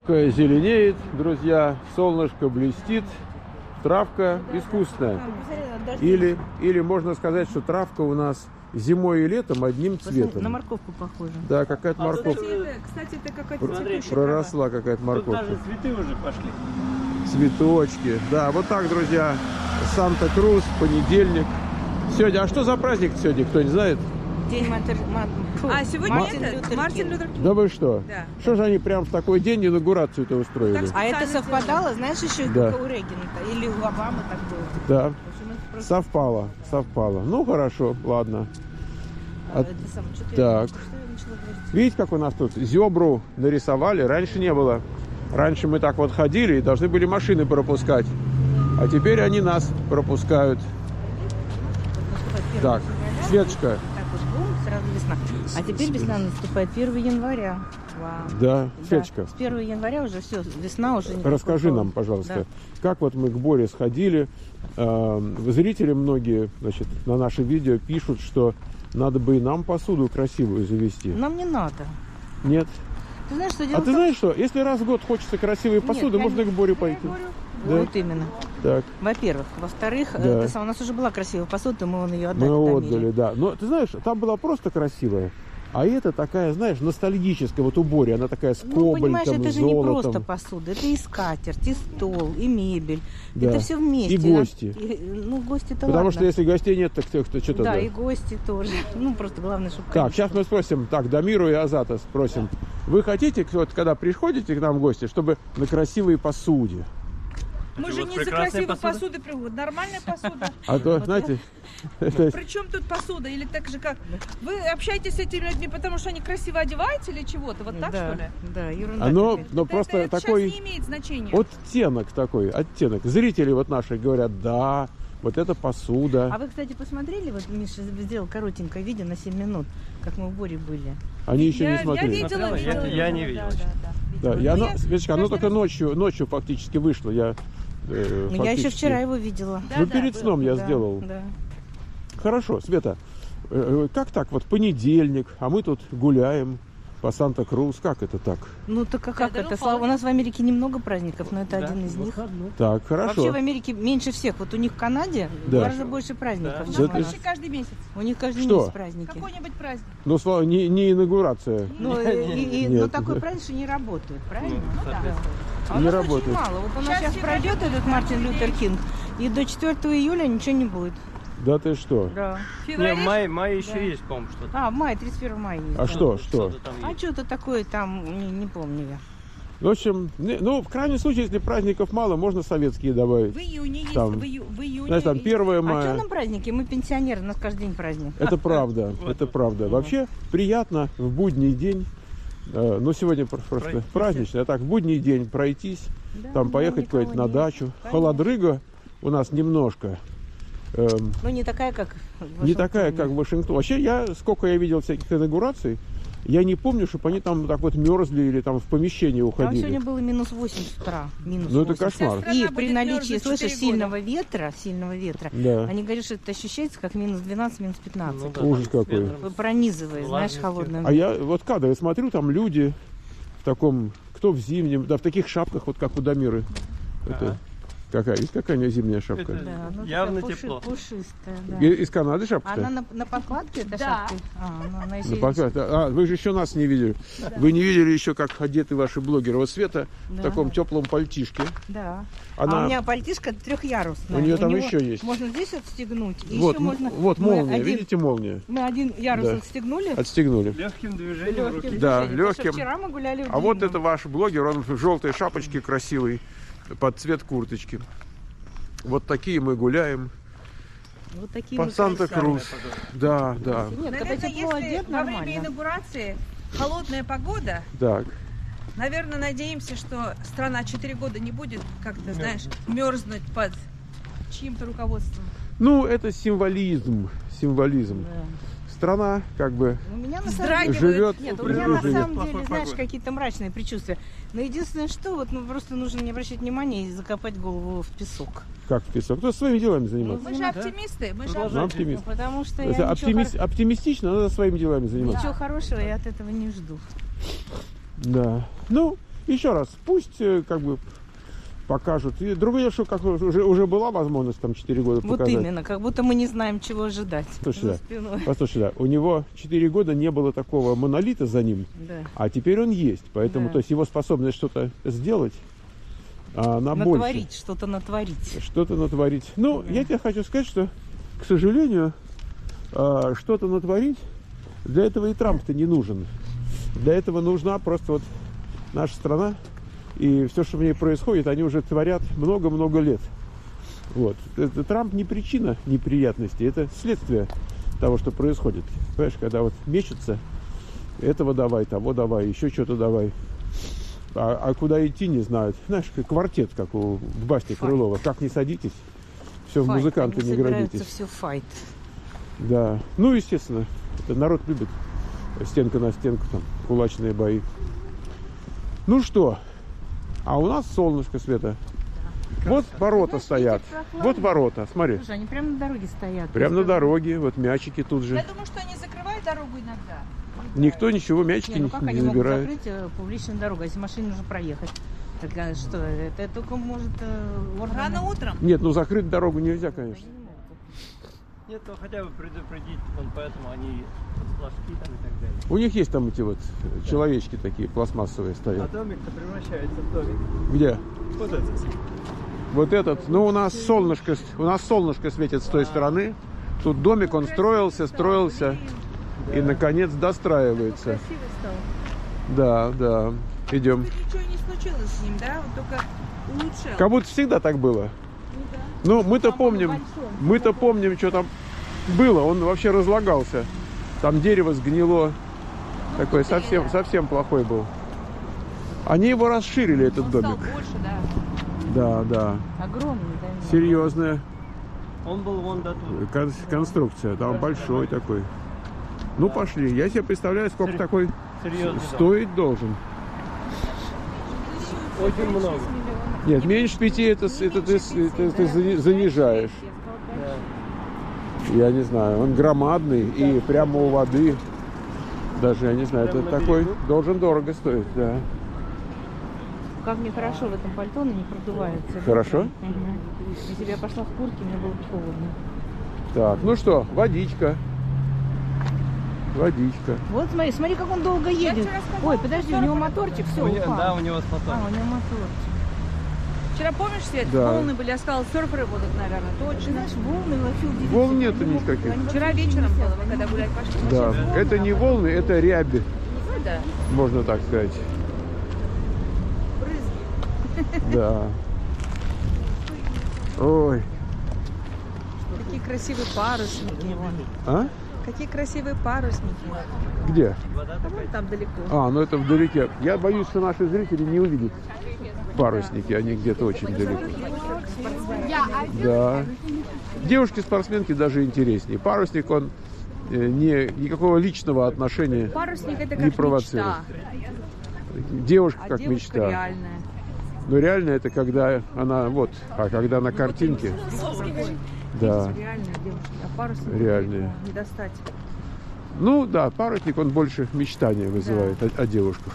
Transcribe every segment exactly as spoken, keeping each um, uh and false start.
Зеленеет, друзья, солнышко блестит, травка искусная. Или, или можно сказать, что травка у нас зимой и летом одним цветом. На морковку похоже. Да, какая-то морковка. Кстати, это какая-то проросла какая-то морковка. Даже цветы уже пошли. Цветочки. Да, вот так, друзья, Санта-Крус, понедельник. Сегодня, а что за праздник сегодня, кто не знает? День Мартин, А, сегодня Мартин это Лютер Мартин Кинг. Лютер Кинг. Да вы что? Да. Что же они прям в такой день инаугурацию-то устроили? Так А это Специально совпадало, знаешь, еще Да. как у Регента или у Обамы так было. Да, В общем, это просто, совпало, совпало. Ну, хорошо, ладно. а, а- это самое, что-то так. я- что я начала говорить? Видите, как у нас тут зебру нарисовали? Раньше не было. Раньше мы так вот ходили и должны были машины пропускать. А теперь они нас пропускают. Наступает первое Так, февраля, Светочка. Так вот, бум, сразу весна. А теперь весна наступает первого января. Вау. Да, Да, Светочка, с первого января уже все, весна уже не расскажи такого. нам, пожалуйста, Да. как вот мы к Боре сходили. Э, Зрители многие, значит, на наши видео пишут, что надо бы и нам посуду красивую завести. Нам не надо. Нет? Ты знаешь, что дело А в ты том- знаешь что? Если раз в год хочется красивой посуды, я можно не- к Боре я пойти. говорю, Да. Вот именно. Так, Во-первых. Во-вторых, Да. э, ты сам- у нас уже была красивая посуда, мы вон ее отдали. мы Тамиле. отдали, да. Но ты знаешь, там была просто красивая. А это такая, знаешь, ностальгическая, вот у Бори, она такая с Ну, понимаешь, кобальтом, это же не золотом. просто посуда, это и скатерть, и стол, и мебель. Да. Это все вместе. И гости. И- ну, гости-то Потому ладно. что если гостей нет, так кто что Да, тогда? и гости тоже. Ну, просто главное, чтобы... Так, сейчас мы спросим, так, Дамиру и Азата спросим. Вы хотите, вот, когда приходите к нам в гости, чтобы на красивой посуде? Мы же Вот не за прекрасная красивой посуда. посудой приводим. Нормальная посуда. А то, знаете, это- Причем тут посуда? Или так же как? Вы общаетесь с этими людьми, потому что они красиво одеваются или чего-то? Вот так, да, что ли? Да, ерунда. оно, какая-то. ну, Это- просто это такой сейчас не имеет значения. оттенок такой, оттенок. Зрители вот наши говорят, да, вот это посуда. А вы, кстати, посмотрели, вот Миша сделал коротенькое видео на семь минут, как мы в Боре были. Они еще я, не я смотрели. видела, Смотрела? видела. Я- я не да, видел. да, да, Да, видела. и Ну, оно, я Светочка, оно каждый только раз- ночью, ночью фактически вышло. Я, э, Ну, я еще фактически- вчера его видела. Да, Ну, да, перед было. сном я Да, сделал. Да. Хорошо, Света, э, как так, вот понедельник, а мы тут гуляем по Санта-Крус, как это так? Ну, так а как Да, это? ну, Слава, у нас в Америке немного праздников, но это Да, один из них. Так, хорошо. Вообще в Америке меньше всех. Вот у них в Канаде в Да. два раза больше праздников, У Да. нас чем Да у нас. почти каждый месяц. У них каждый Что? месяц праздники. Какой-нибудь праздник. Ну, слава, не, не инаугурация. Ну, и, и- и- Нет. но такой праздник, что не работают, правильно? Ну, Ну, да. соответственно. А у Не нас работает. очень мало. Вот у нас Сейчас сейчас все пройдет пройдет, этот Мартин Лютер Кинг, и до четвёртого июля ничего не будет. Да ты что? Да. В Не, феврале в мае, мае еще Да. есть, по-моему, что-то. А, в мае, тридцать первого мая есть. А да. что, что? Что-то там А есть. что-то такое там, не, не помню я. В общем, не- ну, в крайнем случае, если праздников мало, можно советские добавить. в июне есть, Там, в, ию- в июне Знаешь, там есть. первое А что мая. нам праздники? Мы пенсионеры, у нас каждый день праздник. Это правда, Вот, это вот. правда. Вообще приятно в будний день, э, ну сегодня пр- просто Пройтись. праздничный, а так в будний день пройтись, Да, там да, поехать никого куда-нибудь на нет. дачу. Конечно. Холодрыга у нас немножко. эм, Ну, не такая, как в не Вашингтоне. такая, как в Вашингтоне. Вообще, я, сколько я видел всяких инаугураций, я не помню, чтобы они там так вот мерзли или там в помещение Там уходили. сегодня было минус восемь с утра. Минус Ну, это восемь. кошмар. Вся И страна при будет наличии, мерзнуть слышишь, четыре сильного ветра, сильного ветра, Да. они говорят, что это ощущается как минус двенадцать, минус пятнадцать. Ну да, Ужас там с какой. ветром. Пронизывает, знаешь, Влажностью. холодным. А я вот кадры смотрю, там люди в таком, кто в зимнем, да, в таких шапках, вот как у Дамиры. Это, Ага. какая, есть какая у нее зимняя шапка? Это- Да, ну, Явно такая пуши- тепло. Пушистая, да. И- Из Канады шапка-то? Она на, на подкладке, эта Да. шапка? А, ну, она еще Ну, и- пока- А, вы же еще нас не видели. Вы не видели еще, как одеты ваши блогеры. Вот Света в Да. таком теплом пальтишке. Да. Она... А у меня пальтишко трехъярусное. У нее там него еще есть. Можно здесь отстегнуть. И Вот, еще можно... вот мы молния, один- видите молния? Мы один ярус Да. отстегнули. Отстегнули. Легким движением руки. Легким Да, движением, потому что легким. Вчера мы гуляли в А вот длинном. это ваш блогер, он в желтой шапочке красивый, под цвет курточки. Вот такие мы гуляем Вот такие по мы Санта-Крус. Да, да. красивые. Нет, когда Наверное, тепло если одет, во время нормально. инаугурации холодная погода, Так. наверное, надеемся, что страна четыре года не будет как-то, знаешь, мерзнуть под чьим-то руководством. Ну, это символизм. Символизм. Да. Страна, как бы, У меня на самом Вздрагивает. деле... живет Нет, у при меня на жизни. самом деле, Плохой знаешь, погоды. какие-то мрачные предчувствия. Но единственное, что вот ну, просто нужно не обращать внимания и закопать голову в песок. как в песок. Кто своими делами заниматься? Мы же оптимисты, мы же Продолжай. Ну, оптимисты. оптимист. Потому что Это я оптимис- ничего, Оптимистично, надо своими делами хор- заниматься. ничего хорошего я от этого не жду. Да. Ну, Еще раз, пусть э, как бы покажут. И другое, что как уже, уже была возможность там четыре года Вот показать. именно, как будто мы не знаем, чего ожидать. Слушай, за да. спиной. Послушай, да, у него четыре года не было такого монолита за ним, Да. а теперь он есть. Поэтому, Да. то есть его способность что-то сделать, а, она больше. Натворить, что-то натворить. Что-то натворить. Ну, Да. я тебе хочу сказать, что, к сожалению, а, что-то натворить, для этого и Трамп-то не нужен. Для этого нужна просто вот наша страна. И все, что в ней происходит, они уже творят много-много лет. Вот. Это, Трамп не причина неприятностей, это следствие того, что происходит. Понимаешь, когда вот мечутся, этого давай, того давай, еще что-то давай. А, а куда идти, не знают. Знаешь, как квартет, как у в Басте Файт. Крылова. Как не садитесь, все, в Файт. музыканты Они не собираются грозитесь. все файт. Да. Ну, естественно, это народ любит. Стенка на стенку, там, кулачные бои. Ну что, а у нас солнышко, Света. Вот ворота стоят. Вот ворота, смотри. Слушай, они прямо на дороге стоят. Прямо на дороге, вот мячики тут же. Я думаю, что они закрывают дорогу иногда. Никто ничего, мячики Не, ну не, как не они могут забирает. закрыть э, публичную дорогу, если машине нужно проехать? Так а что, это только может э, органы- Рано утром. Нет, ну закрыть дорогу нельзя, конечно. Они не могут. Нет, ну хотя бы предупредить, он поэтому они флажки там и так далее. У них есть там эти вот человечки такие пластмассовые А стоят. домик-то превращается в домик. Где? Вот этот. Вот этот. Ну, у нас солнышко, у нас солнышко светит с той стороны. Тут домик, он строился, строился. И, наконец, достраивается. Красиво стало. Да, да. Идем. Ничего не случилось с ним, да? Он только улучшал. Как будто всегда так было. Ну да. Ну, мы-то помним, мы-то помним, что там было. Он вообще разлагался. Там дерево сгнило. Такой совсем, совсем плохой был. Они его расширили, этот Он стал домик. больше, да. Да, да. Огромный, да? Серьезная Он был вон до тут. кон- конструкция. Там большой такой. Ну, пошли. Я себе представляю, сколько Сер- такой Серьезно. стоить должен. Очень много. Нет, меньше пяти это, с- это ты, с- это ты зани- занижаешь. Да. Я не знаю, он громадный и прямо у воды. Даже, я не знаю, это Прямо на такой берегу? должен дорого стоить, да. Как мне хорошо в этом пальто, оно не продувается. Хорошо? Мгм. Если бы я пошла в куртке, мне было бы холодно. Так, ну что, водичка. Водичка. Вот смотри, смотри, как он долго едет. вчера сказала, Ой, подожди, у него моторчик, все, У него- упал. да, у него с А, мотором. у него моторчик. Вчера, помнишь, Свет, Да. волны были, я сказала, серферы будут, наверное, Ты точно. знаешь, волны вообще удивительные. Волн нету Они могут- никаких. они Вчера вообще вечером не было, висят, мы они когда могут- гулять пошли. Да, вообще волны, это не волны, это рябь, Ну да, можно так сказать. брызги. Да. Ой. Какие красивые парусники. Вон. А? Какие красивые парусники. Где? Вода А вон там далеко. А, ну это вдалеке. Я боюсь, что наши зрители не увидят парусники, они где-то очень далеко. Да. Девушки-спортсменки даже интереснее. Парусник, он э, не, никакого личного отношения. Парусник это Не как провоцируй. мечта. Девушка А как девушка мечта. реальная. Но реально это когда она вот, а когда на картинке. Да. Реальная девушка. А парусник Реальная. не достать. Ну да, парусник, он больше мечтания вызывает о, о девушках.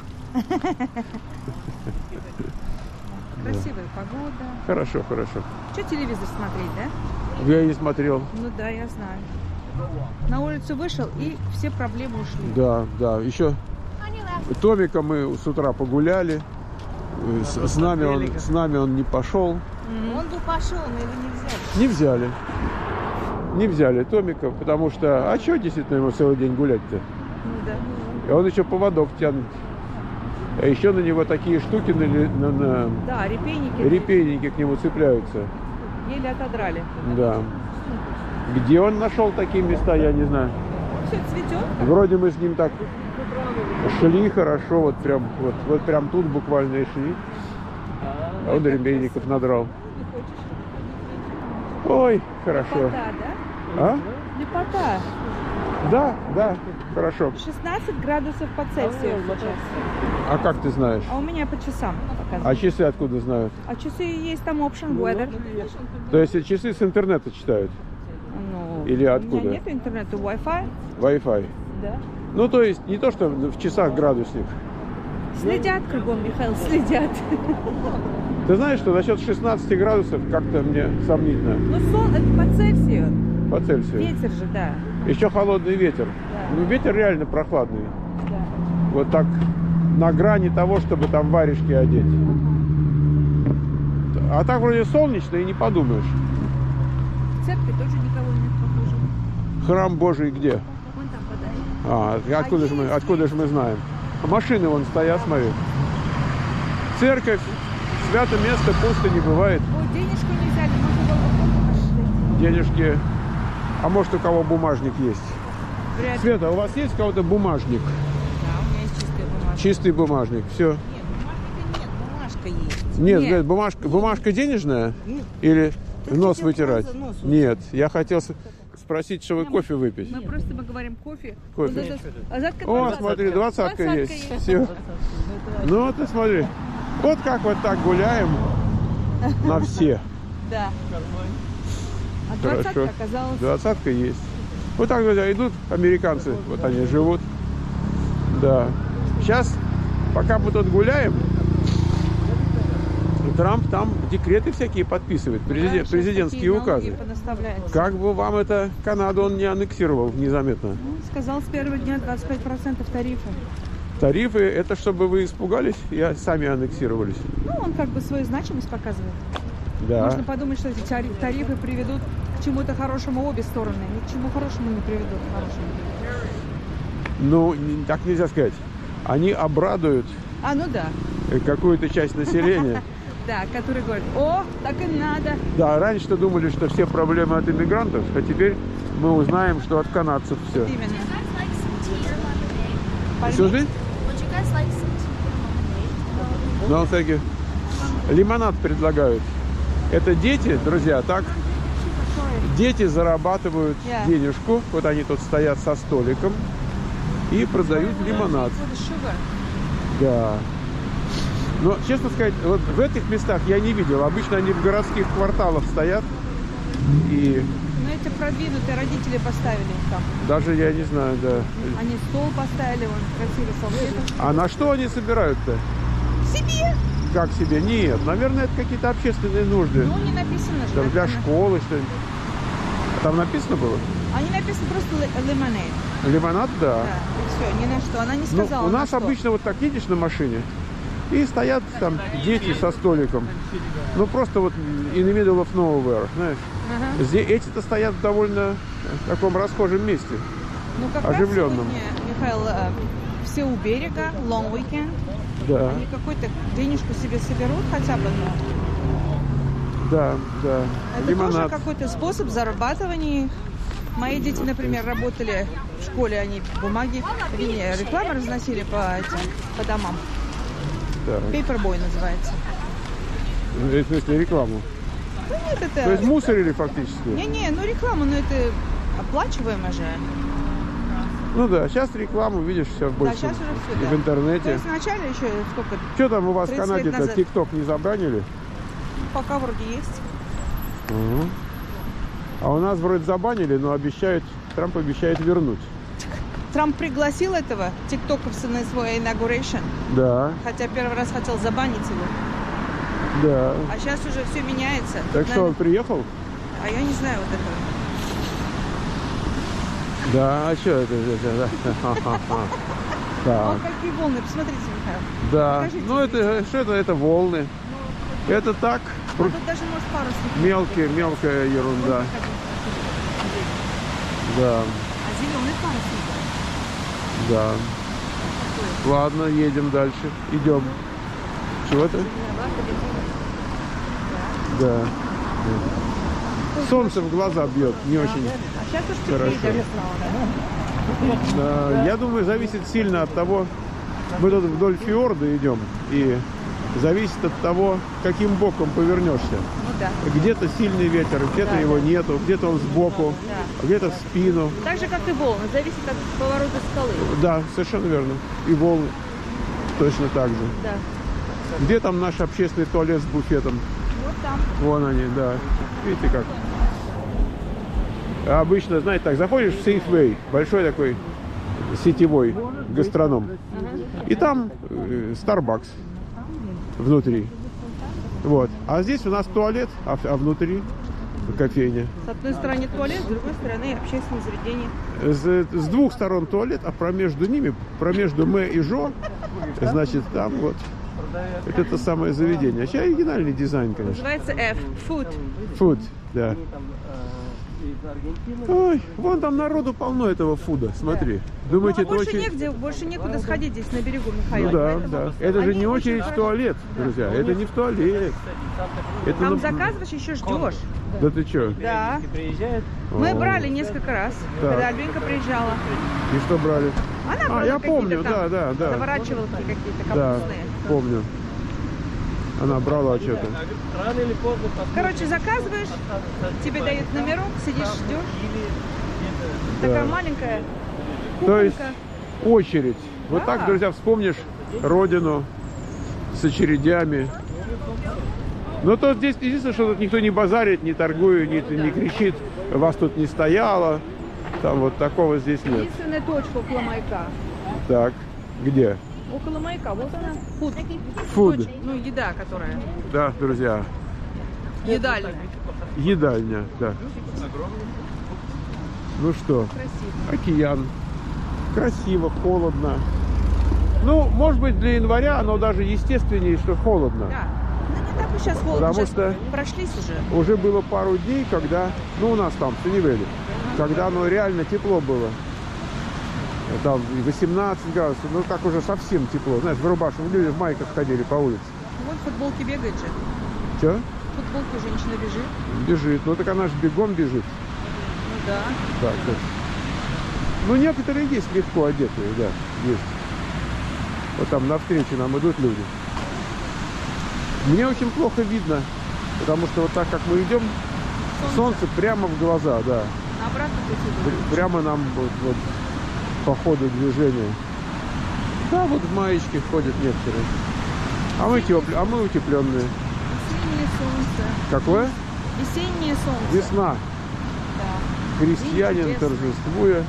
Красивая погода. Хорошо, хорошо. Что телевизор смотреть, да? Я не смотрел. Ну да, я знаю. На улицу вышел, и все проблемы ушли. Да, да. Еще Томика мы с утра погуляли. С, с нами он, с нами он не пошел. Он бы пошел, но его не взяли. Не взяли. Не взяли Томика, потому что... А что действительно ему целый день гулять-то? Ну да. И он еще поводок тянет. А еще на него такие штуки, на, на, на Да, репейники репейники к нему цепляются. еле отодрали. Да. Где он нашел такие места, я не знаю. Все цветет. Вроде мы с ним так шли хорошо, вот прям, вот, вот прям тут буквально и шли. А он репейников надрал. Ой, хорошо. Лепота, да? А? Лепота. Да, да, хорошо. шестнадцать градусов по Цельсию сейчас. А как ты знаешь? А у меня по часам А показывает. часы откуда знают? А часы есть там option weather. То есть часы с интернета читают? Ну, Или У откуда? меня нет интернета, Wi-Fi. Wi-Fi. Да. Ну, то есть не то, что в часах градусник. Следят кругом, Михаил, следят. Ты знаешь, что насчет шестнадцати градусов как-то мне сомнительно Ну, сон, это по Цельсию. по Цельсию. Ветер же, да. Еще холодный ветер. Да. Ну, ветер реально прохладный. Да. Вот так на грани того, чтобы там варежки одеть. А так вроде солнечно и не подумаешь. В церкви тоже никого нет, похоже. Храм Божий где? Вон там подальше. А, откуда А же мы, есть, откуда же мы знаем? А машины вон стоят, смотри. Церковь, святое место пусто не бывает. Ой, денежку не взяли, можно было бы Денежки. А может, у кого бумажник есть? Вряд ли. Света, у вас есть у кого-то бумажник? Да, у меня есть чистая бумажка. Чистый бумажник. Все. Нет, бумажника нет, бумажка есть. Нет, Нет. говорит, бумажка, бумажка денежная? Нет. Или Ты нос хотел вытирать? просто нос Нет, я хотел с- спросить, что вы кофе выпить. Мы просто мы говорим кофе. Кофе. Вот это- а задка О, двадцатка. смотри, двадцатка есть. есть. Все. Ну, ты смотри. Вот как вот так гуляем на все. Да. А двадцатка Хорошо. оказалась. Двадцатка есть. Вот так, друзья, идут американцы. Вот они живут. Да. Сейчас, пока мы тут гуляем, Трамп там декреты всякие подписывает, президент- Да, щас президентские такие налоги указы. понаставляются. Как бы вам это Канаду он не аннексировал незаметно. Ну, сказал с первого дня двадцать пять процентов тарифа. Тарифы, это чтобы вы испугались и сами аннексировались. Ну, он как бы свою значимость показывает. Да. Можно подумать, что эти тари- тарифы приведут к чему-то хорошему обе стороны. Ни к чему хорошему не приведут. Хорошему. Ну, не- так нельзя сказать. Они обрадуют А, ну да. э, какую-то часть населения. Да, который говорит, о, так и надо. Да, раньше думали, что все проблемы от иммигрантов, а теперь мы узнаем, что от канадцев все. Именно. Like some tea or lemonade. Слушай? Would you guys like some tea or lemonade? Ну, всякие. Лимонад предлагают. Это дети, друзья, так? Дети зарабатывают Yeah. денежку. Вот они тут стоят со столиком и продают лимонад. Да. Но, честно сказать, вот в этих местах я не видел. Обычно они в городских кварталах стоят. И Ну, эти продвинутые родители поставили их там. даже я не знаю, да. Они стол поставили, вон, красивый салфеток. А на что они собирают-то? Себе! Как себе? Нет, наверное, это какие-то общественные нужды. Ну, не написано же. Там для написано. школы что-нибудь. А там написано было? Они написано просто лимонад. Лимонад, да. Да, и все, ни на что. Она не Ну, сказала. у на нас что. обычно вот так едешь на машине, и стоят там дети со столиком. Ну, просто вот in the middle of nowhere, знаешь. Ага. Здесь эти-то стоят в довольно таком расхожем месте. Ну, как раз оживленном. сегодня, Михаил, э, все у берега, long weekend. Да, Они какую-то денежку себе соберут хотя бы, но да, да. это Лимонад. тоже какой-то способ зарабатывания. Мои дети, например, работали в школе, они бумаги, вернее, рекламу разносили по, этим, по домам. Да. Paperboy называется. В смысле рекламу. Ну нет, это... То есть мусорили фактически. Не-не, ну рекламу, но это оплачиваемо же. Ну да, сейчас рекламу видишь все Да, больше сейчас уже все, и да. в интернете. То есть вначале еще сколько, Что там у вас в тридцать лет Канаде-то? назад. ТикТок не забанили? пока вроде есть. Угу. А у нас вроде забанили, но обещают, Трамп обещает вернуть. Трамп пригласил этого тиктоковца на свой inauguration, Да, хотя первый раз хотел забанить его. да. А сейчас уже все меняется. Так что, он Наверное- приехал? А я не знаю вот этого. Да, а что это? это, да. Ха-ха-ха. Так, Вот какие волны, посмотрите, Михаил. да. покажите. Ну это, что это? Это волны. Это так, А тут даже может парусник. мелкие, мелкая ерунда. Да, А зеленый парусник. да. Ладно, едем дальше. Идем. Чего ты? Да. Солнце в глаза бьет, не очень. А сейчас уж Хорошо. теплее. Э, Я думаю, зависит сильно от того, мы тут вдоль фьорда идем, и зависит от того, каким боком повернешься. Ну да. Где-то сильный ветер, где-то Да, его да. нету, где-то он сбоку, Да. а где-то в спину. Так же, как и волны, зависит от поворота скалы. Да, совершенно верно. И волны точно так же. Да. Где там наш общественный туалет с буфетом? Вот там. Вон они, да. Видите как? А обычно, знаете, так, заходишь в Safeway, большой такой сетевой гастроном. И там э, Starbucks внутри. Вот. А здесь у нас туалет, а, а внутри кофейня. С одной стороны туалет, с другой стороны общественное заведение. С, с двух сторон туалет, а промежду ними, промежду Мэ и Жо, значит, там вот это, это самое заведение. Вообще оригинальный дизайн, конечно. Называется F. Food. Food, да. Ой, вон там народу полно этого фуда, смотри. Думаете, Ну, а это больше очень... негде, больше некуда сходить здесь на берегу, Михаил. Ну да, Поэтому да. Это же они не очень очередь в хорошо- туалет, друзья. Это не в туалет. Это Там на- заказываешь, еще ждешь. Да ты что? Да. Приезжает. Мы О. брали несколько раз, Так. когда Альбинка приезжала. И что брали? Она А, брала я какие-то помню, там, да, да, да. заворачивалки какие-то Да, капустные. помню. Она брала что-то. Рано или поздно послушаешь. Короче, заказываешь, тебе дают номерок, сидишь, ждешь. Да. Такая маленькая То есть кухонька. очередь. Вот Да. так, друзья, вспомнишь родину с очередями. Но то здесь единственное, что тут никто не базарит, не торгует, не, не кричит, вас тут не стояло. Там вот такого здесь нет. Единственная точка около маяка. Так, где? Около маяка, вот она. Фуд. Фуд. Точка. Ну, еда, которая. Да, друзья, Едальня. едальня, да. Ну что, Красиво. океан. Красиво, холодно. Ну, может быть, для января оно даже естественнее, что холодно. Да. Ну, не так уж сейчас холодно. Потому Сейчас что- прошлись уже. Уже было пару дней, когда, ну, у нас там, в Сеневеле, когда оно реально тепло было. Там и восемнадцать градусов, ну, так уже совсем тепло. Знаешь, в рубашках, люди в майках ходили по улице. Вот в футболке бегает же. Че? В футболке женщина бежит. Бежит. Ну, так она же бегом бежит. Ну да. Так, так. Ну, некоторые есть легко одетые, да, есть. Вот там навстречу нам идут люди. Мне очень плохо видно, потому что вот так, как мы идем, солнце, прямо в глаза, да. На обратном пути Пр- будет. Прямо нам вот, вот по ходу движения. Да, вот в маечке ходят некоторые. А мы, тепл... а мы утепленные. Весеннее солнце. Какое? Весеннее солнце. Весна. Да. Крестьянин День чудесный. торжествуя.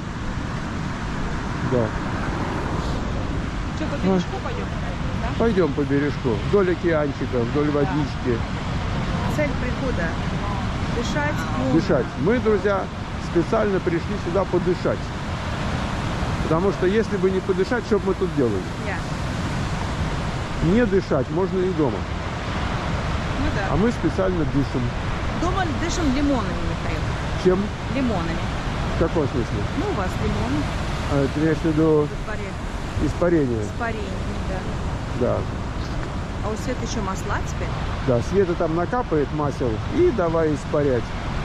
Да. Что, по бережку пойдем? Да? Пойдем по бережку. Вдоль океанчика, вдоль водички. Цель прихода. Дышать. Ну, Дышать. Мы, друзья, специально пришли сюда подышать. Потому что если бы не подышать, что бы мы тут делали? я. Не дышать можно и дома. Ну да. А мы специально дышим. Дома дышим лимонами, Михаил. Чем? Лимонами. В каком смысле? Ну, у вас лимоны А, ты имеешь в виду во дворе. испарение? Испарение, да. Да. А у Светы еще масла теперь? Да, Света там накапает масел и давай испарять.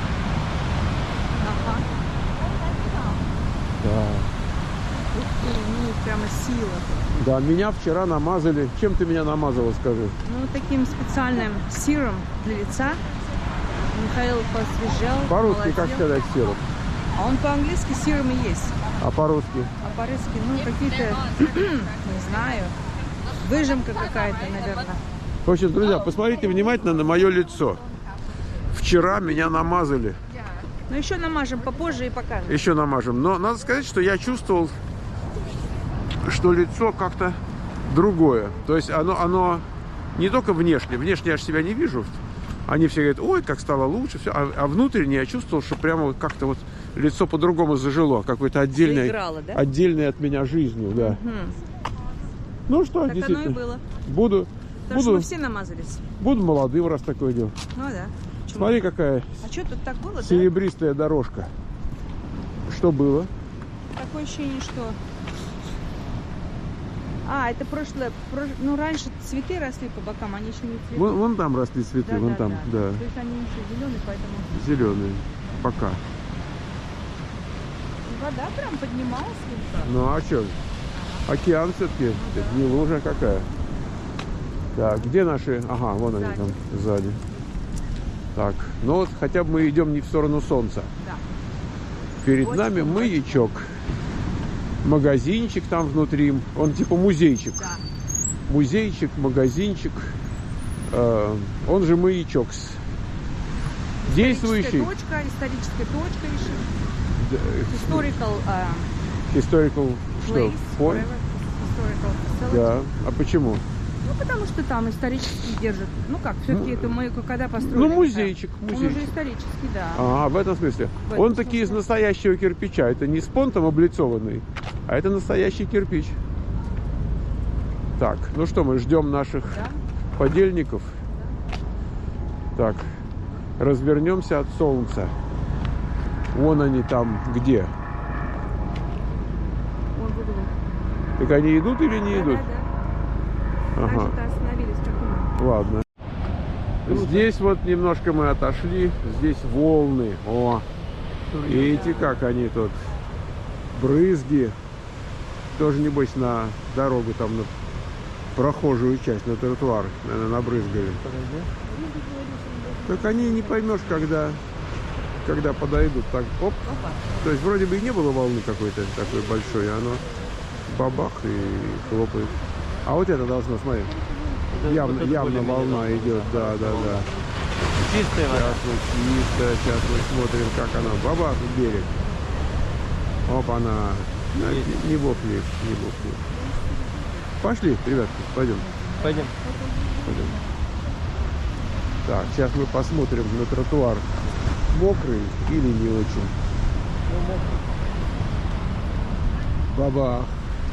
Ага. Да. Ух ты, ну, прямо сила. Да, меня вчера намазали. Чем ты меня намазала, скажи? Ну, таким специальным сиром для лица. Михаил посвежал. По-русски как молодел. сказать сироп? А он по-английски сиром и есть. А по-русски? А по-русски, ну, какие-то, не знаю, выжимка какая-то, наверное. В общем, друзья, посмотрите внимательно на мое лицо. Вчера меня намазали. Ну, еще намажем попозже и покажем. Еще намажем. Но надо сказать, что я чувствовал, что лицо как-то другое. То есть оно, оно не только внешне. Внешне я же себя не вижу. Они все говорят, ой, как стало лучше. Все. А, а внутренне я чувствовал, что прямо вот как-то вот лицо по-другому зажило. Какой-то отдельной, Заиграло, да? отдельной от меня жизнью. Да. Мгм. Ну что, Так оно и действительно. было. Буду, Потому что буду, мы все намазались. буду молодым, раз такое дело. Ну да. Почему? Смотри, какая А что тут так было, да? серебристая дорожка. Что было? Такое ощущение, что... А, это прошлое... прош- Ну, раньше цветы росли по бокам, они еще не цветут. Вон, вон там росли цветы, Да, вон да, там, да, То есть они еще зеленые, поэтому... зеленые. Пока. Вода прям поднималась. слегка. Ну а что? Океан все-таки, это не лужа какая. Так, где наши? Ага, вон они Сзади. там сзади. Так, ну вот хотя бы мы идем не в сторону солнца. Да. Перед Очень нами удачно. маячок. Магазинчик там внутри. Он типа музейчик. Да. Музейчик, магазинчик. Э, он же маячок. Действующий. Историческая точка, историческая точка еще. Д- Historical uh, Historical что? place. Point? whatever. построить этот Да. поселок. А почему? Ну, потому что там исторически держат. Ну как, все-таки это мы когда построили? Ну, не музейчик, знаю. Он уже музейчик. исторический, да. А, в этом смысле. В этом Он таки из смысле. настоящего кирпича. Это не спонтом облицованный, а это настоящий кирпич. Так, ну что, мы ждем наших Да. подельников. Так, развернемся от солнца. Вон они там где. Вон в углу. Так они идут или не идут? Да, да, да. Ага. Даже-то остановились, как мы. Ладно. Здесь вот немножко мы отошли. Здесь волны. О, видите, как они тут. Брызги. Тоже, небось, на дорогу, там, на прохожую часть, на тротуар, наверное, набрызгали. Так они не поймешь, когда, когда подойдут. Так, оп. То есть вроде бы и не было волны какой-то такой большой, а оно бабах и хлопает. А вот это должно, смотри. Явно, Вот это явно более-менее волна должно. идет, да, да, да. Чистая вода. Сейчас мы чисто, сейчас мы смотрим, как она. Бабах в берег. Оп, она. Есть. Не бог есть, не бог есть. Пошли, ребятки, пойдем. Пойдем. пойдем. Так, сейчас мы посмотрим на тротуар. Мокрый или не очень. Бабах.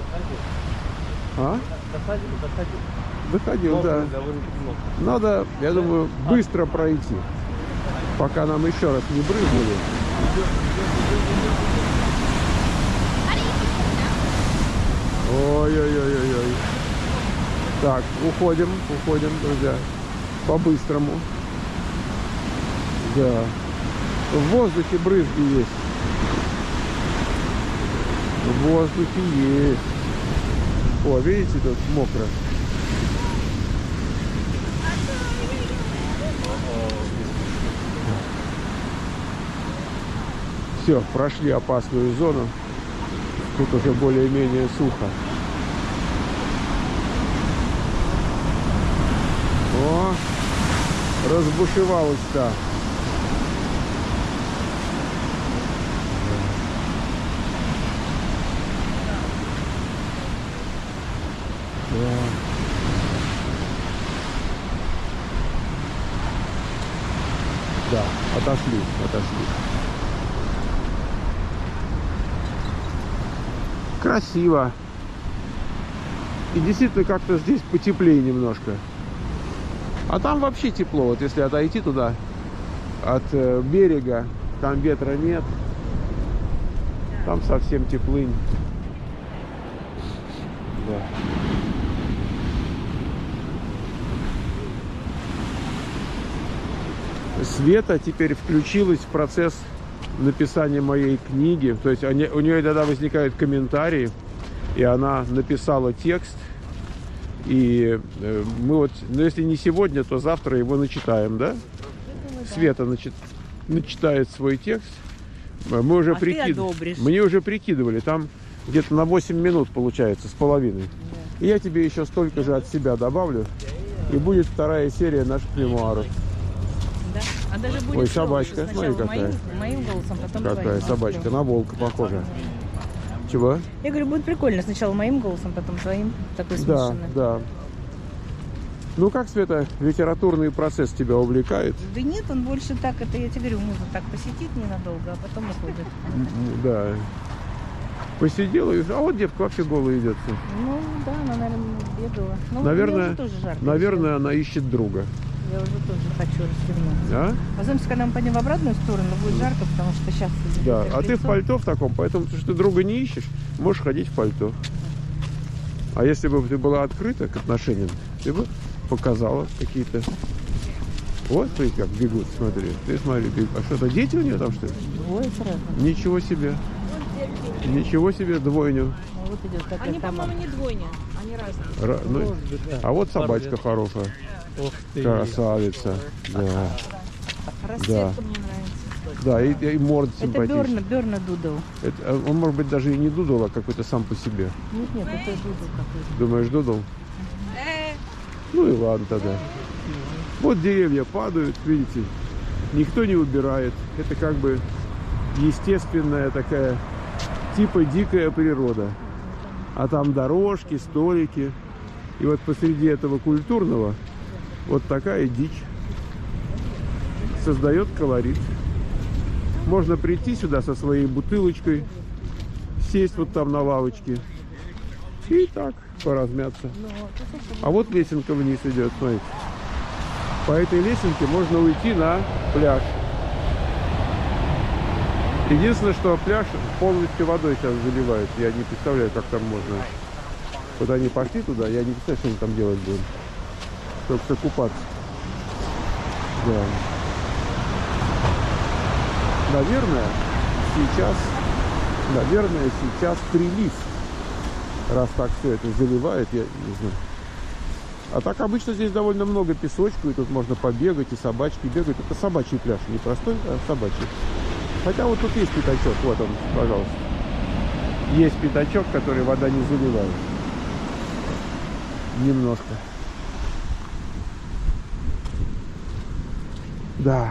А? Доходил, доходил. Выходил, да. Довольно-таки много. Надо, я думаю, быстро пройти, пока нам еще раз не брызнули. Ой-ой-ой-ой-ой. Так, уходим, уходим, друзья. По-быстрому. Да. В воздухе брызги есть. В воздухе есть. О, видите, тут мокро. Все, прошли опасную зону. Тут уже более-менее сухо. О, разбушевалось-то. Да. Да, отошли, отошли. Красиво. И действительно как-то здесь потеплее немножко. А там вообще тепло. Вот если отойти туда от э, берега, там ветра нет. Там совсем теплынь. Да. Света теперь включилась в процесс написания моей книги. То есть они, у нее тогда возникают комментарии, и она написала текст. И э, мы вот, ну если не сегодня, то завтра его начитаем, да? Света начит, начитает свой текст. Мы уже А ты прикидывали. одобришь. Мне уже прикидывали, там где-то на восемь минут получается, с половиной. И я тебе еще столько же от себя добавлю. И будет вторая серия наших мемуаров. Да. А даже будет Ой, шоу, собачка, что смотри, сначала какая. Моим, моим голосом, потом Какая твоим. собачка, на волка похожа. Чего? Я говорю, будет прикольно. Сначала моим голосом, потом твоим. Такой Да, смешанный. да. Ну как, Света, литературный процесс тебя увлекает? Да нет, он больше так, это я тебе говорю, муза так посетит ненадолго, а потом уходит. Да. Посидела и... А вот детка вообще голая идет. Ну да, она, наверное, бегала. Ну, Наверное, мне уже тоже жарко. наверное, она ищет друга. Я уже тоже хочу расстегнуться. А? Возможно, когда мы пойдем в обратную сторону, будет жарко, потому что сейчас... Да. А ты в пальто в таком, поэтому, потому что ты друга не ищешь, можешь ходить в пальто. А если бы ты была открыта к отношениям, ты бы показала какие-то... Вот, смотри, как бегут, смотри. Ты смотри, бегут. А что-то дети у нее там, что ли? Двое сразу. Ничего себе. Ничего себе, двойню. А вот идет какая-то Они, Тамара. по-моему, не двойня, они разные. Ра- ну, а вот собачка хорошая. Ух ты. Красавица. Да. Расцветка мне нравится. Да, и, и морда Это Берна, симпатичная. Берна Дудл. Это, он, может быть, даже и не дудл, а какой-то сам по себе. Нет, нет, это Дудл какой-то. Думаешь, дудл? Ну и ладно тогда. Вот деревья падают, видите, никто не убирает. Это как бы естественная такая, типа дикая природа. А там дорожки, столики. И вот посреди этого культурного вот такая дичь создает колорит. Можно прийти сюда со своей бутылочкой, сесть вот там на лавочке и так поразмяться. А вот лесенка вниз идет, смотрите. По этой лесенке можно уйти на пляж. Единственное, что пляж полностью водой сейчас заливают. Я не представляю, как там можно. Вот они пошли туда, я не представляю, что они там делать будут. Только купаться. Да. Наверное, сейчас, наверное, сейчас прилив. Раз так все это заливает, я не знаю. А так обычно здесь довольно много песочку, и тут можно побегать, и собачки бегают. Это собачий пляж, не простой, а собачий. Хотя вот тут есть пятачок, вот он, пожалуйста. Есть пятачок, который вода не заливает. Немножко. Да.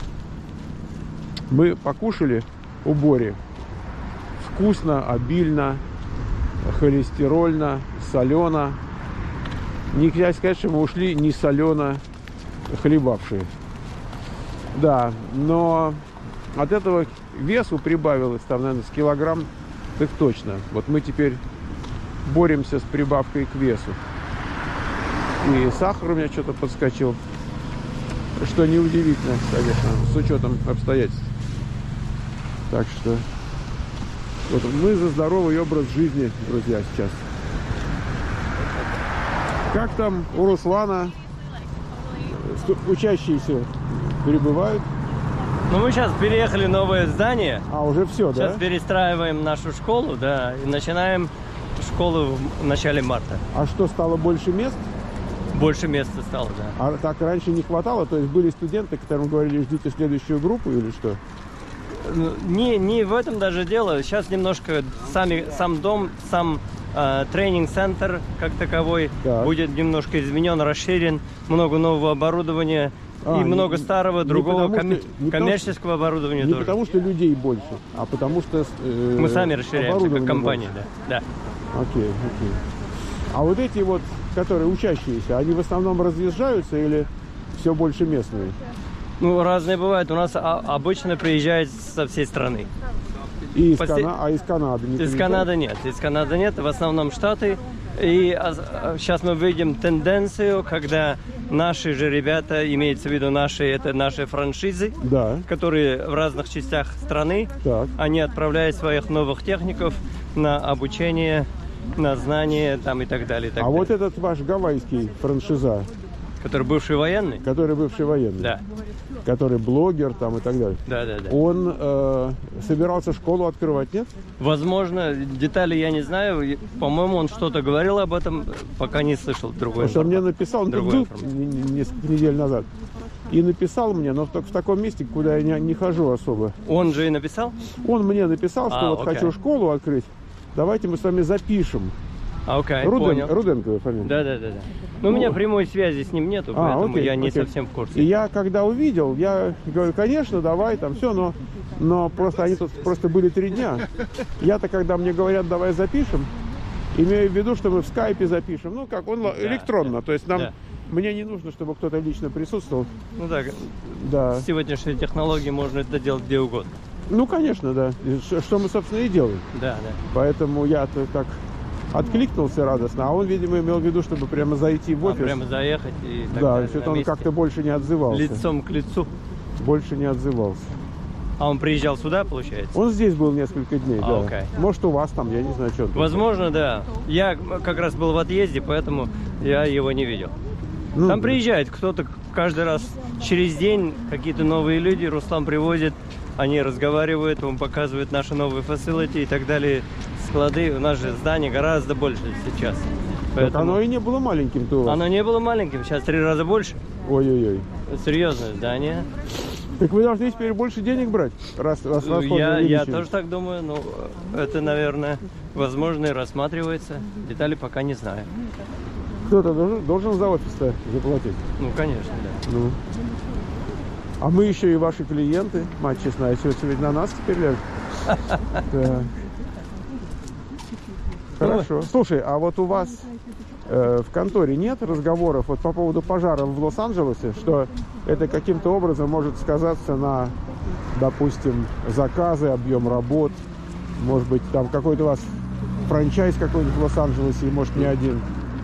Мы покушали у Бори. Вкусно, обильно, холестерольно, солено. Нельзя сказать, что мы ушли не солено хлебавшие. Да, но от этого весу прибавилось там, наверное, с килограмм, так точно. Вот мы теперь боремся с прибавкой к весу. И сахар у меня что-то подскочил. Что неудивительно, конечно, с учетом обстоятельств. Так что вот мы за здоровый образ жизни, друзья, сейчас. Как там у Руслана учащиеся прибывают? Ну, мы сейчас переехали в новое здание. А, уже все, да? Сейчас перестраиваем нашу школу, да, и начинаем школу в начале марта. А что, стало больше мест? Больше места стало, да. А так раньше не хватало? То есть были студенты, которым говорили, ждите следующую группу или что? Не, не в этом даже дело. Сейчас немножко сами, сам дом, сам э, тренинг-центр как таковой Так. будет немножко изменен, расширен. Много нового оборудования А, и много не- старого, не другого потому комме- что- не потому коммерческого оборудования Не тоже. потому что людей больше, а потому что э, Мы сами расширяемся как оборудование компания, больше. да. да. Окей, окей. А вот эти вот, которые учащиеся, они в основном разъезжаются или все больше местные? Ну, разные бывают. У нас а, обычно приезжают со всей страны. И из После- Кана- А из Канады не Из прилетают? Канады нет. Из Канады нет. В основном Штаты. И а, а, сейчас мы видим тенденцию, когда наши же ребята, имеется в виду наши, это наши франшизы, Да, которые в разных частях страны, так. они отправляют своих новых техников на обучение, на знания там и так далее. И так А далее. вот этот ваш гавайский франшиза, Который бывший военный? который бывший военный, Да. который блогер там и так далее, Да, да, да. он э, собирался школу открывать, нет? Возможно, детали я не знаю. И, По-моему, он что-то говорил об этом, пока не слышал другой Потому что он мне информации. написал, он тут Другой был информации. н- н- несколько недель назад, и написал мне, но только в таком месте, куда я не, не хожу особо. Он же и написал? Он мне написал, что А, вот окей. хочу школу открыть, давайте мы с вами запишем. А, окей, Руден- понял. Руденкова фамилия. Да, да, да, да. Но у меня Ну, прямой связи с ним нету, А, поэтому окей, я не окей. совсем в курсе. И я когда увидел, я говорю, конечно, давай, там все, но, но просто они тут просто были три дня. Я-то, когда мне говорят, давай запишем, имею в виду, что мы в скайпе запишем, ну как, он электронно, да, то есть нам, да. мне не нужно, чтобы кто-то лично присутствовал. Ну так, Да. с сегодняшней технологией можно это делать где угодно. Ну, конечно, да. И ш- Что мы, собственно, и делаем. Да, да. Поэтому я-то так откликнулся радостно, а он, видимо, имел в виду, чтобы прямо зайти в А, офис. прямо заехать и так Да, далее, что-то на он месте. как-то больше не отзывался. Лицом к лицу. Больше не отзывался. А он приезжал сюда, получается? Он здесь был несколько дней, А, да. окей. Может, у вас там, я не знаю, что. там. Возможно, да. Я как раз был в отъезде, поэтому я его не видел. Ну, Там приезжает кто-то каждый раз через день, какие-то новые люди, Руслан привозит, они разговаривают, он показывает наши новые facility и так далее, склады. У нас же здание гораздо больше сейчас. Так Поэтому оно и не было маленьким-то у вас. оно не было маленьким, сейчас три раза больше. Ой-ой-ой. Серьезное здание. Так вы должны теперь больше денег брать, раз, раз расходы Я, я увеличились. тоже так думаю, но это, наверное, возможно и рассматривается. Детали пока не знаю. Кто-то должен, должен за офис-то заплатить. Ну, конечно, да. Ну. А мы еще и ваши клиенты, мать честная, все, все ведь на нас теперь ляжет. Так. Хорошо. Слушай, а вот у вас э, в конторе нет разговоров вот по поводу пожаров в Лос-Анджелесе, что это каким-то образом может сказаться на, допустим, заказы, объем работ? Может быть, там какой-то у вас франчайз какой-нибудь в Лос-Анджелесе, и может не один?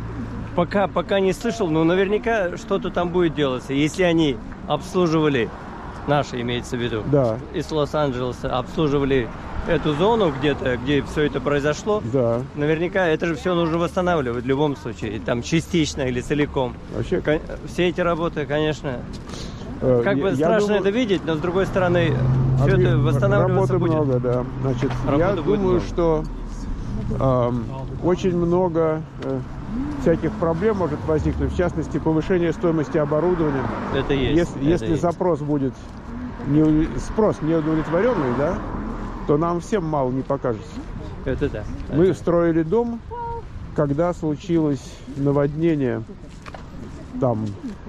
Пока, пока не слышал, но наверняка что-то там будет делаться. Если они обслуживали, наши имеется в виду, Да. из Лос-Анджелеса, обслуживали эту зону где-то, где все это произошло, Да. наверняка это же все нужно восстанавливать в любом случае, там частично или целиком. Вообще, Кон- Все эти работы, конечно, э, как бы я- я страшно думаю- это видеть, но с другой стороны, все Объ- это восстанавливаться Работы будет. много, да. Значит, Работы я будет думаю, много. что эм, очень много э, всяких проблем может возникнуть, в частности, повышение стоимости оборудования. Это есть. Если, это если есть. запрос будет, не, у- спрос неудовлетворенный, да, то нам всем мало не покажется. Это да. Мы строили дом, когда случилось наводнение, там,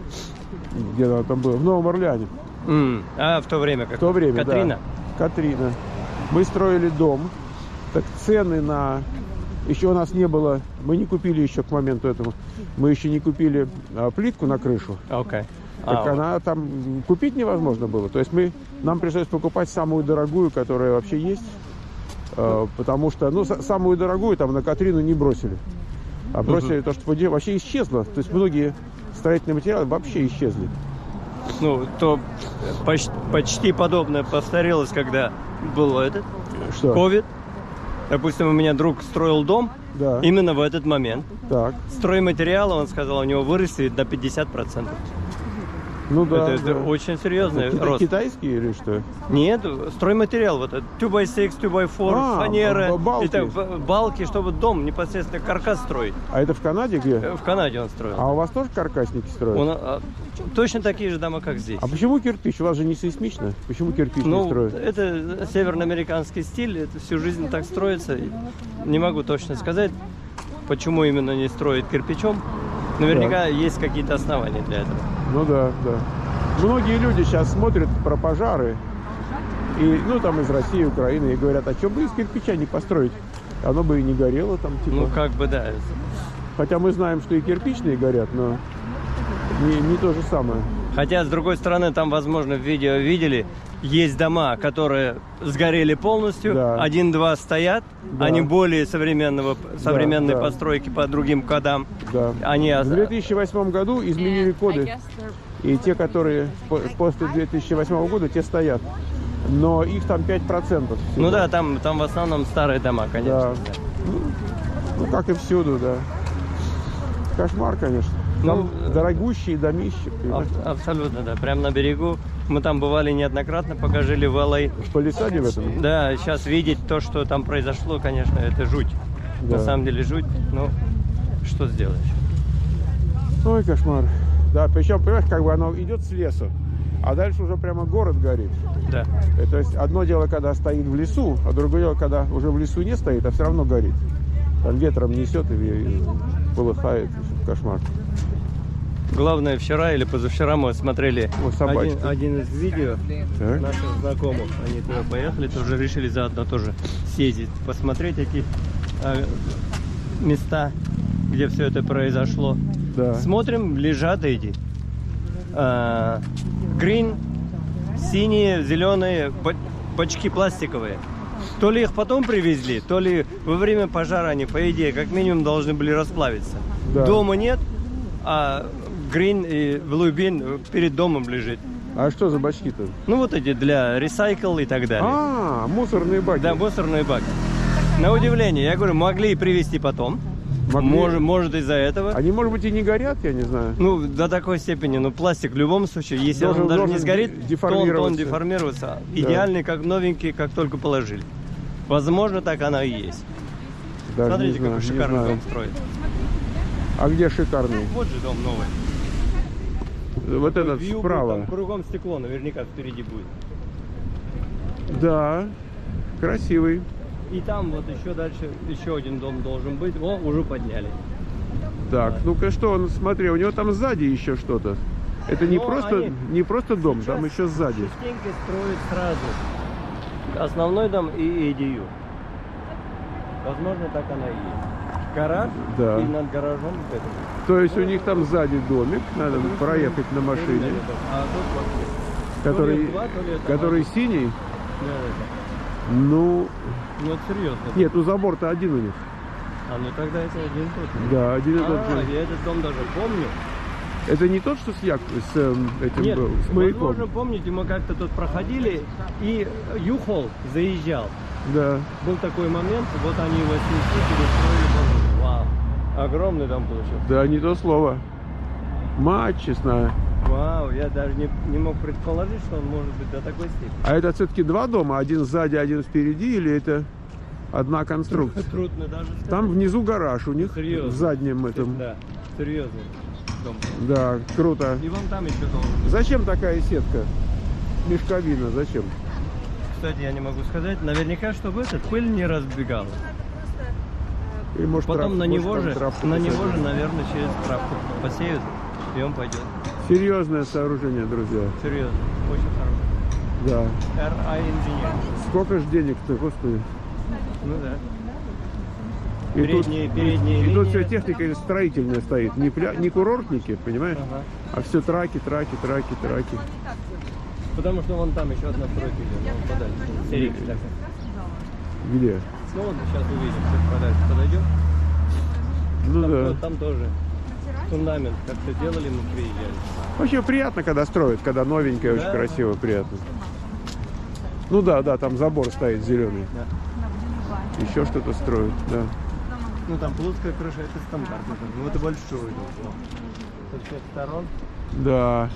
где оно там было, в Новом Орлеане. М, А в то время как? В то время, Катрина? да. Катрина. Мы строили дом, так цены на... Еще у нас не было, мы не купили еще к моменту этому, мы еще не купили а, плитку на крышу. Окей. Так А, она там купить невозможно было. То есть мы, нам пришлось покупать самую дорогую, которая вообще есть. э, потому что, ну, са- самую дорогую там на Катрину не бросили. А бросили то, что поде- вообще исчезло. То есть многие строительные материалы вообще исчезли. Ну, то почти, почти подобное повторилось, когда был этот Что? ковид. Допустим, у меня друг строил дом Да. именно в этот момент. Так. Стройматериалы, он сказал, у него выросли на пятьдесят процентов. Ну да. это это да. очень серьезный Кита- рост. Китайские или что? Нет, стройматериал, вот это два by шесть, два by четыре, А, фанера, б- балки. и так, б- балки, чтобы дом непосредственно каркас строить. А это в Канаде где? Э, В Канаде он строил. А у вас тоже каркасники строят? Он, а, точно такие же дома, как здесь. А почему кирпич? У вас же не сейсмично. Почему кирпич не Ну, строят? это североамериканский стиль, это всю жизнь так строится. Не могу точно сказать, почему именно не строят кирпичом. Наверняка есть какие-то основания для этого. Ну да, да. Многие люди сейчас смотрят про пожары, и, ну, там из России, Украины, и говорят, а что бы из кирпича не построить? Оно бы и не горело там, типа. Ну, как бы, да. Хотя мы знаем, что и кирпичные горят, но не, не то же самое. Хотя, с другой стороны, там, возможно, в видео видели, есть дома, которые сгорели полностью, Да. один-два стоят, Да. они более современного, современной да. постройки по другим кодам. Да. Они В ос- две тысячи восьмом году изменили коды, и те, которые по- после две тысячи восьмого года, те стоят. Но их там пять процентов. всего. Ну да, там, там в основном старые дома, конечно. Да. Ну, как и всюду, да. Кошмар, конечно. Там Ну, дорогущие домища, понимаешь? Аб- абсолютно, да. Прямо на берегу. Мы там бывали неоднократно, пока жили в Л А. В палисаде в этом? Да, сейчас видеть то, что там произошло, конечно, это жуть. Да. На самом деле жуть. Ну, что сделаешь? Ой, кошмар. Да, причем, понимаешь, как бы оно идет с лесу, а дальше уже прямо город горит. Да. И, то есть одно дело, когда стоит в лесу, а другое дело, когда уже в лесу не стоит, а все равно горит. Там ветром несет и, и полыхает. Кошмар. Главное, вчера или позавчера мы смотрели Ой, собачка. один, один из видео Так. наших знакомых. Они туда поехали, тоже решили заодно тоже съездить, посмотреть эти э, места, где все это произошло. Да. Смотрим, лежат эти э, green, синие, зеленые ба- бачки пластиковые. То ли их потом привезли, то ли во время пожара они, по идее, как минимум должны были расплавиться. Да. Дома нет, а green и blue bin перед домом лежит. А что за бачки-то? Ну вот эти для recycle и так далее. А, мусорные баки. Да, мусорные баки. На удивление, я говорю, могли и привезти потом. Могли. Может, может из-за этого. Они, может быть, и не горят, я не знаю. Ну, до такой степени. Ну, пластик в любом случае, если Должен- он даже не должен сгорит, то он, то он деформироваться. деформируется. Идеальный, как новенький, как только положили. Возможно, так оно и есть. Даже Смотрите, не знаю, какой не шикарный знаю. дом строит. А где шикарный? Вот же дом новый. Вот этот Вьюгу, справа. там кругом стекло, наверняка впереди будет. Да, красивый. И там вот еще дальше, еще один дом должен быть. О, уже подняли. Так, ну-ка что, он, смотри, у него там сзади еще что-то. Это не Но просто, они не просто дом, там сейчас еще сзади. частенько строят сразу. Основной дом и Эдию. Возможно, так оно и есть. гараж, Да. и над гаражом это. То есть у них там сзади домик, надо проехать на машине, А тут вот, который, то ли два, то ли это который один. синий. Да, да, Ну, да. Ну, это серьезно. нет, у забор-то один у них. А, ну тогда это один и тот же. Да, один и тот А, же. я этот дом даже помню. Это не тот, что с, як... с эм, этим Нет, был, с маяком? возможно, помните, мы как-то тут проходили, и Юхол заезжал. Да. Был такой момент, вот они его снесли, перестроили. Вау, огромный дом получился. Да, не то слово. Мать честная. Вау, я даже не, не мог предположить, что он может быть до такой степени. А это все-таки два дома? Один сзади, один впереди? Или это одна конструкция? Трудно даже сказать. Там внизу гараж у них, Серьезно? в заднем этом. Да, серьезно. Дом. Да, круто. И вон там еще дом. Зачем такая сетка? Мешковина, зачем? Кстати, я не могу сказать. Наверняка, чтобы этот пыль не разбегалась. Или, может, Потом трав- на может, него там же, травку на него посадят? же, наверное, через травку посеют, и он пойдет. Серьезное сооружение, друзья. Серьезно, очень хороший. Да. эр ай Engineer. Сколько ж денег-то, господи. Ну да. И Передние- тут, передние и тут линии. все техника строительная стоит. Не, пля... не курортники, понимаешь? Ага. А все траки, траки, траки, траки. Потому что вон там еще одна стройка идет, ну, подальше. Серийка такая. Где? Ну вот сейчас увидим, чуть подальше подойдем. Ну Там, да. там тоже фундамент как-то делали, мы приезжали. Вообще приятно, когда строят, когда новенькое, Да, очень да. красиво, приятно. Ну да, да, там забор стоит зеленый. Да. Еще что-то строят, да. Ну там плоская крыша, это стандартно. Ну это большой дом. Со всех сторон. Да.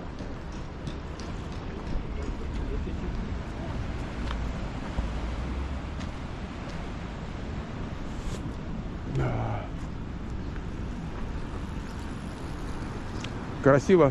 Красиво.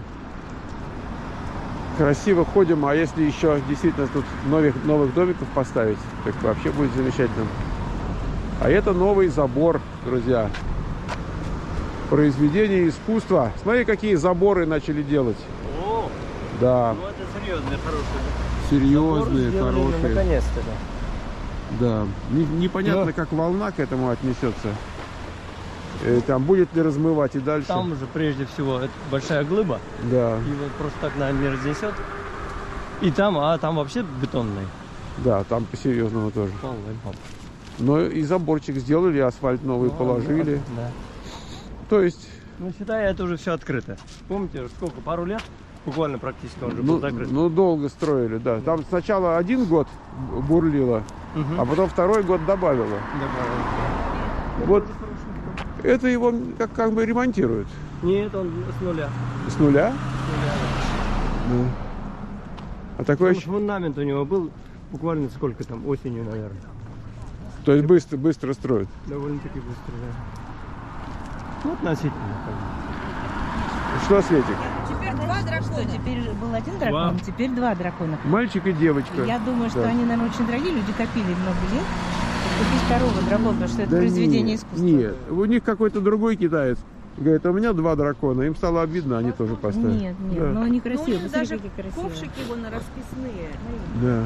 Красиво ходим, а если еще действительно тут новых, новых домиков поставить, так вообще будет замечательно. А это новый забор, друзья. Произведение искусства. Смотри, какие заборы начали делать. О, Да, ну это серьезные, хорошие. серьезные, Забор сделали, хорошие. Наконец-то, да. Да. Не- непонятно, Но- как волна к этому отнесется. Э, Там будет ли размывать и дальше. Там уже прежде всего это большая глыба, Да, и вот просто так, наверное, не разнесет. И там, а там вообще бетонный. да, там по-серьезному тоже. Полный дом. Но и заборчик сделали, асфальт новый Ну, положили. Да. То есть, Ну, считай, это уже все открыто. Помните, сколько, пару лет? Буквально практически он уже ну, был закрыт. ну, долго строили, да. Там сначала один год бурлило, Мгм. а потом второй год добавило. Добавил. Вот это его как, как бы ремонтируют. Нет, он с нуля. С нуля? С нуля. Да. А такое Потому ощущ- что фундамент у него был буквально сколько там, осенью, наверное. То есть быстро, быстро строят. Довольно-таки быстро, да. Ну, относительно. как бы. Что, Светик? Теперь два дракона. Теперь был один дракон, Вау. теперь два дракона. Мальчик и девочка. Я думаю, что Да. они, наверное, очень дорогие. Люди копили много лет. чтобы купить второго дракона, потому что это Да произведение нет, искусства. Нет, у них какой-то другой китаец. Говорит, а у меня два дракона. Им стало обидно, они тоже поставили. Нет, нет, Да. но они Ну, у красивые. них Посмотри, даже какие красивые. ковшики вон расписные. Да.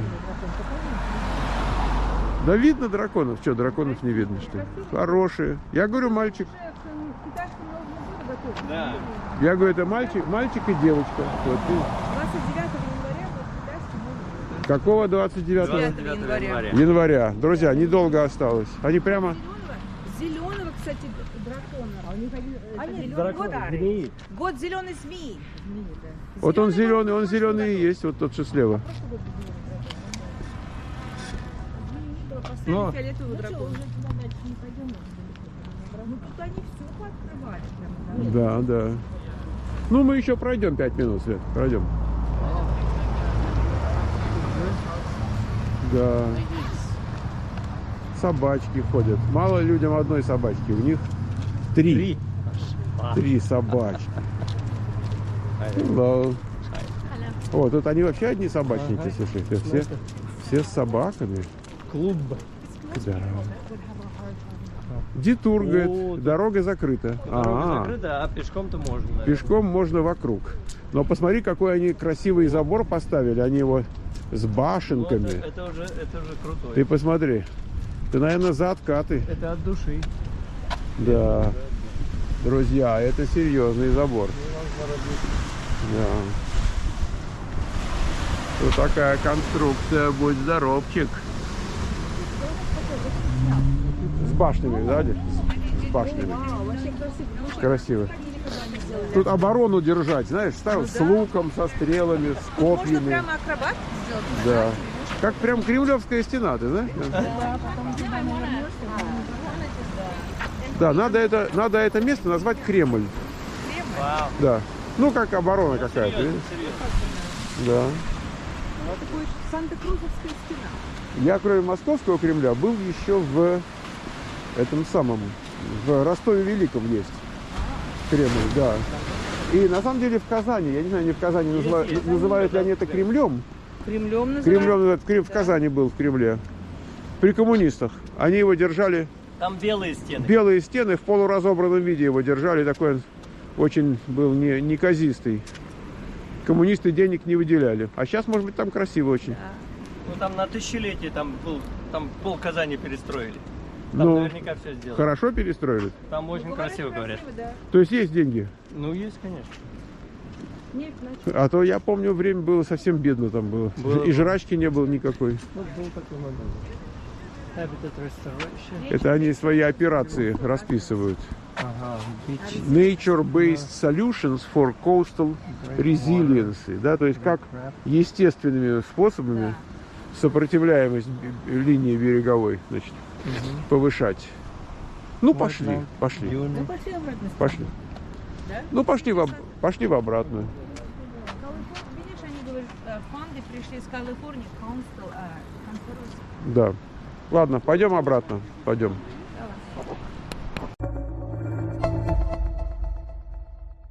Да видно драконов. Что, драконов не видно, что ли? Хорошие. Я говорю, мальчик. Да. Я говорю, это мальчик, мальчик и девочка. Вот, и- двадцать девятого января вот китайский будет. Какого двадцать девятого двадцать девятого января. января? Друзья, недолго осталось. Они прямо... Зеленого, кстати, дракона. А у них один, они Дракон, змеи. Год зеленой змеи. Вот он зеленый, он зеленый и есть, вот тот, что слева. Но Фиолетовый дракон. Ну тут они все пооткрывали. прям, Да, да. да. Ну, мы еще пройдем пять минут, Свет, пройдем. Да. Собачки ходят. Мало людям одной собачки, у них три. три. Три собачки. Hello. О, тут они вообще одни собачники, Ага. слушай. Это все, все с собаками. Клуб. Да. Детур, О, говорит, тут- дорога закрыта. Дорога А, закрыта, а пешком-то можно. наверное. пешком можно вокруг. Но посмотри, какой они красивый забор поставили. Они его с Ну, башенками. это, это уже, это уже крутой. Ты посмотри. Ты, наверное, за откаты. Это от души. Да. Друзья, это серьезный забор. Да. Вот такая конструкция, будь здоровчик. С башнями, да, Диш? С башнями. Красиво. Тут оборону держать, знаешь, ставил с луком, со стрелами, с копьями. Можно прямо акробат сделать? Да. Как прям кремлевская стена, ты знаешь? Да, надо это, надо это место назвать Кремль. Вау. Да. Ну, как оборона какая-то. Серьезно, видишь? серьезно. Да. Это будет Санта-Крузовская стена. Я, кроме Московского Кремля, был еще в этом самом, в Ростове-Великом есть Кремль, да. И на самом деле в Казани, я не знаю, они в Казани называют, есть. называют ли они это Кремлем. Кремлем называют? Кремлем называют, Крем- в Казани был, в Кремле. При коммунистах. Они его держали, Там белые стены. белые стены в полуразобранном виде его держали, такой он очень был не, неказистый. Коммунисты денег не выделяли. А сейчас, может быть, там красиво очень. Ну там на тысячелетие там был, там пол Казани перестроили. Там Ну, наверняка все сделали. Хорошо перестроили? Там очень красиво говорят. Да. То есть есть деньги? Ну есть, конечно. Нет, значит. А то я помню, время было совсем бедно там было. Было. И жрачки не было никакой. Вот был такой момент. Habitat Restoration. Это они свои операции расписывают. Ага, beach. Nature-based solutions for coastal resiliency. Да, то есть как естественными способами сопротивляемость б- линии береговой, значит, повышать. Ну, пошли, Можно. пошли, Дюны. Пошли обратно. пошли. Ну, пошли в, об- пошли в обратную. Видишь, они говорят, э, фанды пришли из Калифорнии, Council, э, Conservative. Да. Ладно, пойдем обратно. Пойдем.